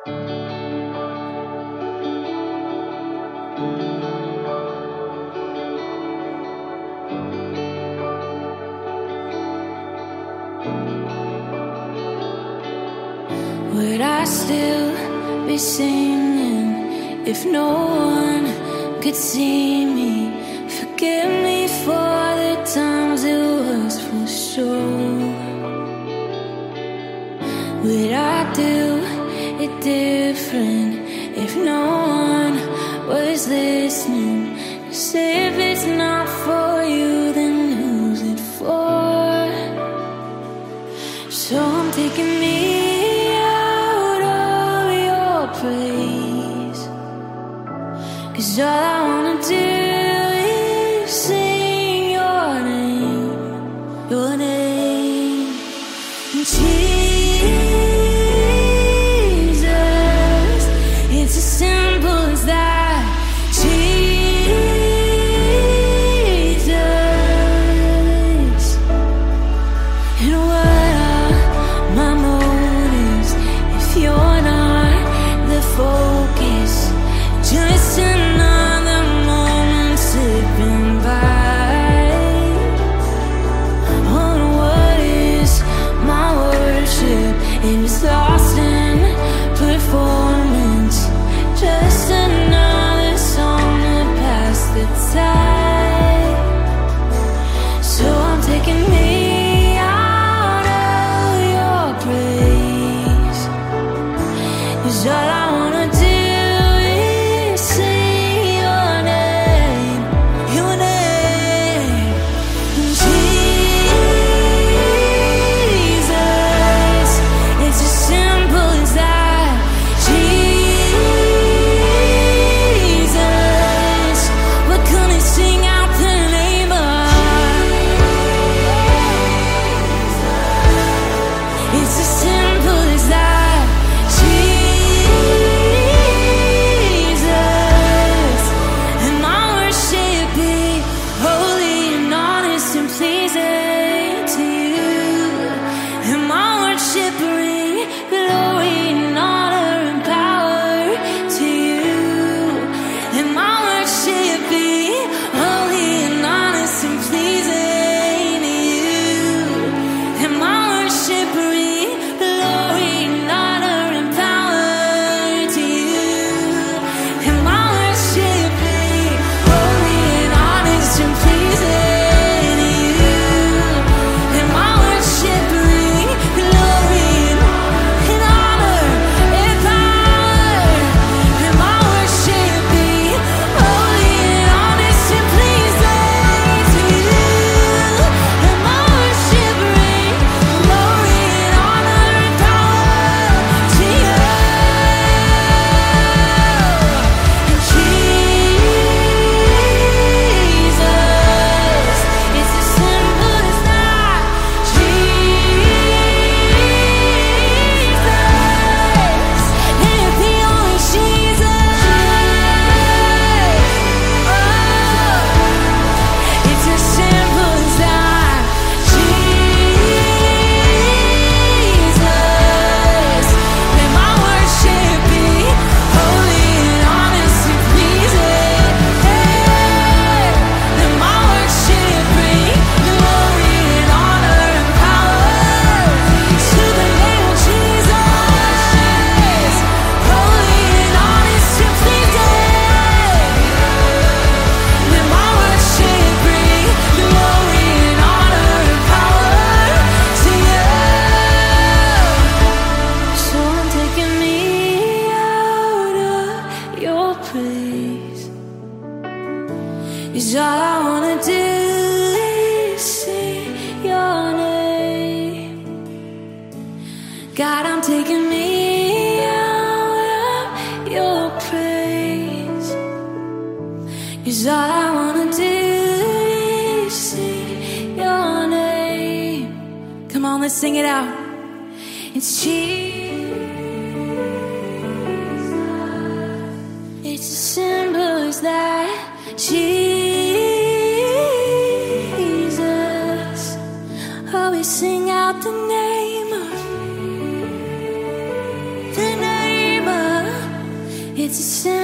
Would I still be singing if no one could see me? Forgive me for the times it was for sure. Would I do it different if no one was listening? 'Cause if it's not for you, then who's it for? So I'm taking me out of your praise, 'cause all I wanna do is sing your name, your name. Jesus, it's as simple as that. Jesus, and what are my motives if you're not the focus? Just another moment slipping by. Oh, what is my worship? It was lost in performance. Just another song to pass the time. So I'm taking me out of your praise, 'cause all I wanna do is sing your name, your name. Jesus, it's as simple as that. Jesus, we're gonna sing out the name of. It's as simple as that. Jesus, and my worship be holy and honest and pleasing to you. And my worship bring glory and honor and power to you. And my worship be holy and honest and pleasing to you. And my worship bring glory and honor and power to you. And my worship be holy and honest and pleasing to you. And my worship bring glory and honor and power. And my worship be holy and honest and pleasing to you. And my worship bring glory and honor and power to you. Jesus, it's as simple as that. Jesus, and the only Jesus. Oh, it's as simple as that. Jesus, may my worship be holy and honest and pleasing. May my worship bring glory and honor and power to the name of Jesus. Holy and honest and pleasing. May my worship bring glory and honor and power to you. So I'm taking me out of your praise, 'cause all I wanna do is sing your name. God, I'm taking me out of your praise, 'cause all I wanna do is sing your name. Come on, let's sing it out. It's Jesus. It's as simple as that. Jesus, oh, we sing out the name of It's a sin.